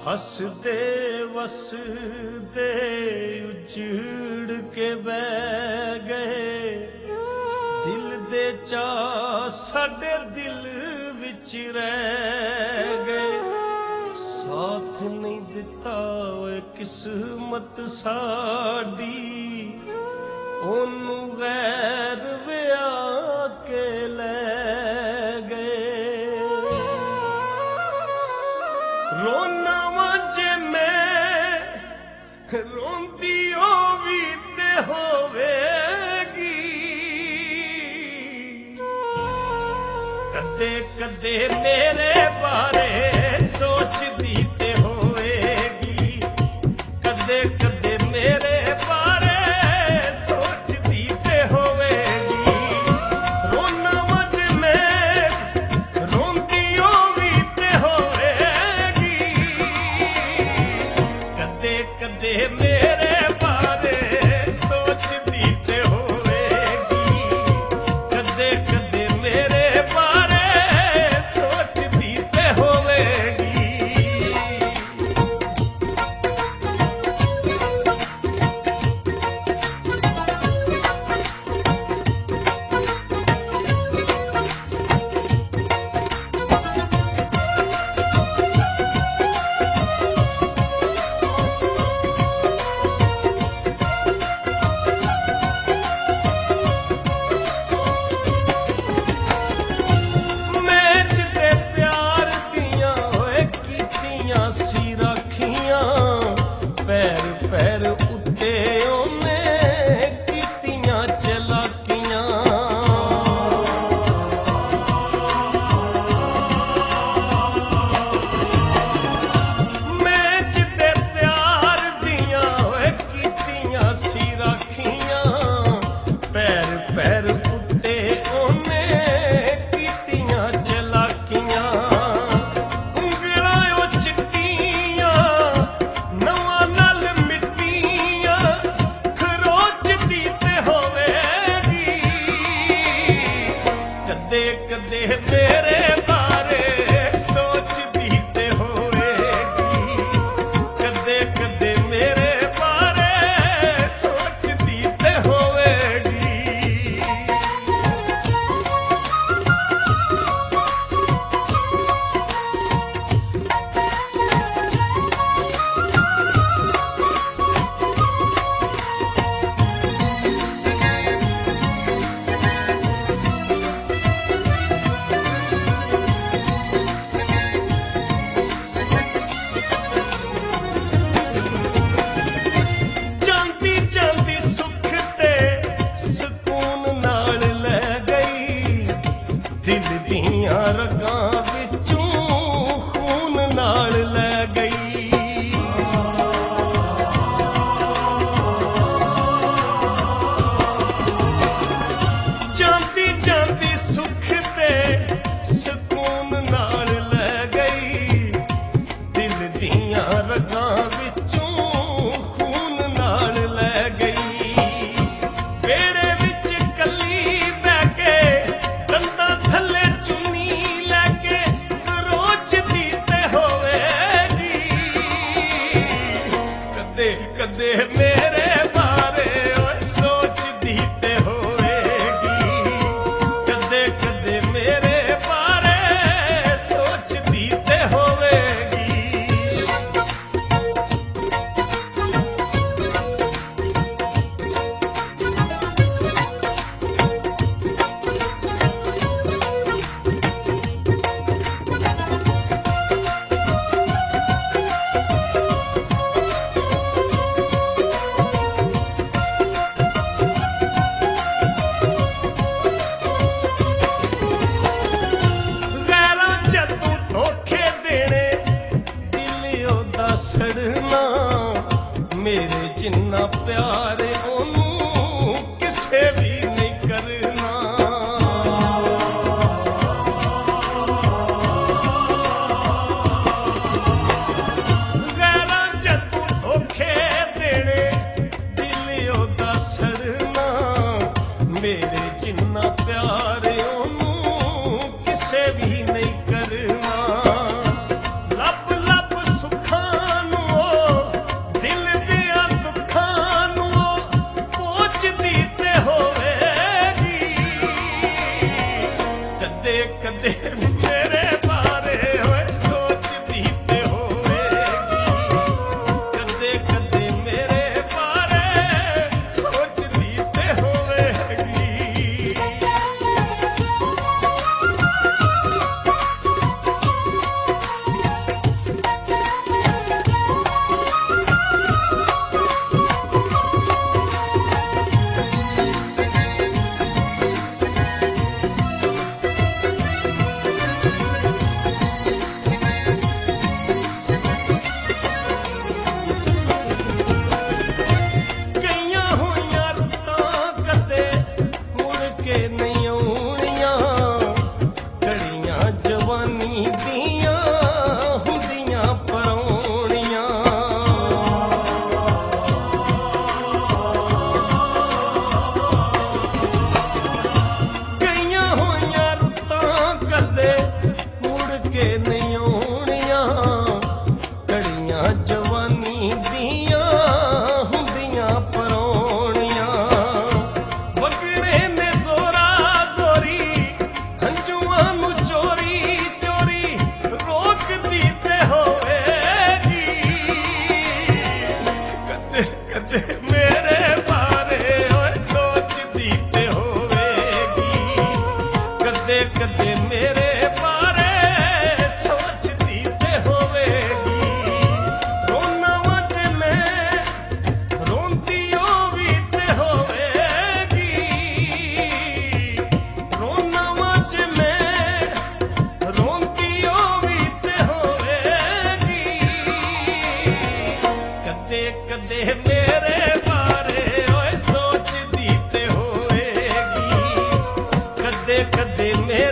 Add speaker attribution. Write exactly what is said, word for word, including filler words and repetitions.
Speaker 1: हसदे वसदे उजड़ के बह गए, दिल दे चा साडे दिल विच रह गए। साथ नहीं दिता ओए किस्मत साडी, ओनू गैर विया के ले गए। रोना जे मैं रोंदी ओ भी ते होवेगी, कदे कदे मेरे बारे सोचदी ते होएगी, कदे कदे मेरे बारे सोचदी ते होवेगी। रोना जे मैं रोंदी ओ भी ते होवेगी, कदे कदे मेरे बारे सोचदी ते होवेगी, कदे कदे मेरे बारे सोचदी ते होवेगी। सी रखियां पैर पैर उत्ते ओने कीतियां चलाकियां। मैं जिते प्यार दियां होए कीतियां सी रखियां, पैर पैर उत्ते ओने कीतियां चलाकियां। कदे कदे मेरे बारे सोचदी ते होवेगी, कदे कदे मेरे बारे सोचदी ते होवेगी। दिल दियां रगां विचों खून नाल लै गई। जांदी जांदी सुख ते सकून नाल लै गई, दिल दियां रगां विचों खून नाल लै गई। बेड़े विच कली बह के कंधा थले चुनी लैके रोचदी ते होवेगी, कदे कदे मेरे बारे सोचदी ते होवेगी, कदे कदे मेरे बारे सोचदी ते होवेगी। सड़ना मेरे जिन्ना प्यार ओनू किसे भी नहीं करना। गैरां जदों धोखे देने दिल ओदा सड़ना, मेरे जिन्ना प्यार ओनू किसे भी नहीं करना। लब लब सुखां कदे मेरे बारे होए सोचदी ते होवेगी, कदे कदे मेरे बारे सोचदी ते होवेगी। नहीं आउणियां घड़ियां जवानी दियां हुंदियां परौणियां, गईयां होइयां रुत्तां कदे मुड़ के नहीं आउणियां घड़ियां जवानी दियां हुंदियां परौणियां। वगणे ने जोरा जोरी हंजुआं नू चोरी चोरी रोकदी ते होवेगी, कदे कदे मेरे बारे ओए सोचदी ते होवेगी, कदे कदे मेरे बारे सोचदी ते होवेगी। रोना वच मैं रोंदी भी ते होवेगी, रोना वच मैं रोंदी भी ते होवेगी, कदे कदे मेरे बारे ओए सोचदी ते होवेगी, कदे कदे मेरे